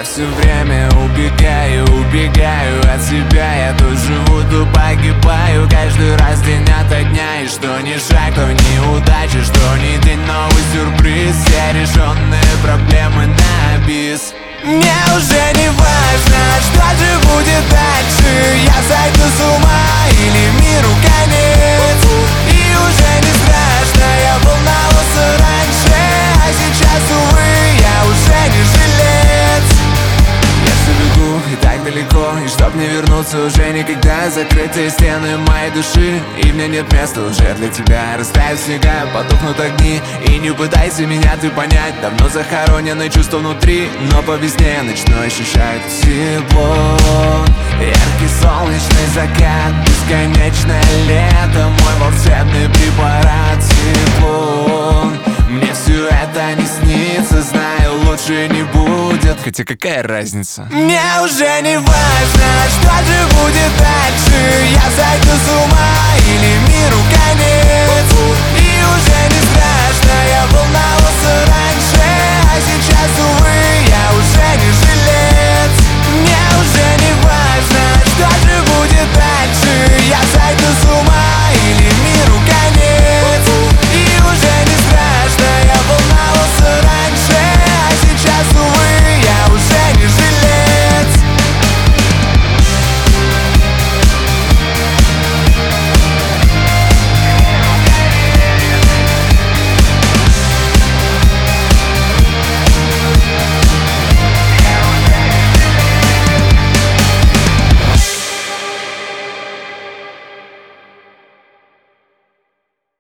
все время убегаю от себя. Я тут живу, тут погибаю каждый раз день ото дня. И что ни шаг, то неудача, что ни день новый сюрприз. Все решенные проблемы на бис. Мне уже не важно, что же будет дальше. Я сойду с ума или миру конец. И уже не страшно, я волновался раньше. А сейчас, увы, я уже не жилец. Я все бегу и так далеко, и чтоб не вернуться уже никогда. Закрытые стены моей души, и мне нет места уже для тебя. Растают снега, потухнут огни, и не пытайся меня ты понять. Давно захороненные чувства внутри, но по весне начну ощущать тепло. Яркий солнечный закат, бесконечное лето. Мой волшебный препарат циклон. Мне все это не снится, знаю, лучше не будет. Хотя какая разница? Мне уже не важно, что же будет дальше. Я сойду с ума или миру конец. И уже не страшно, я волновался раньше. А сейчас, увы, я уже не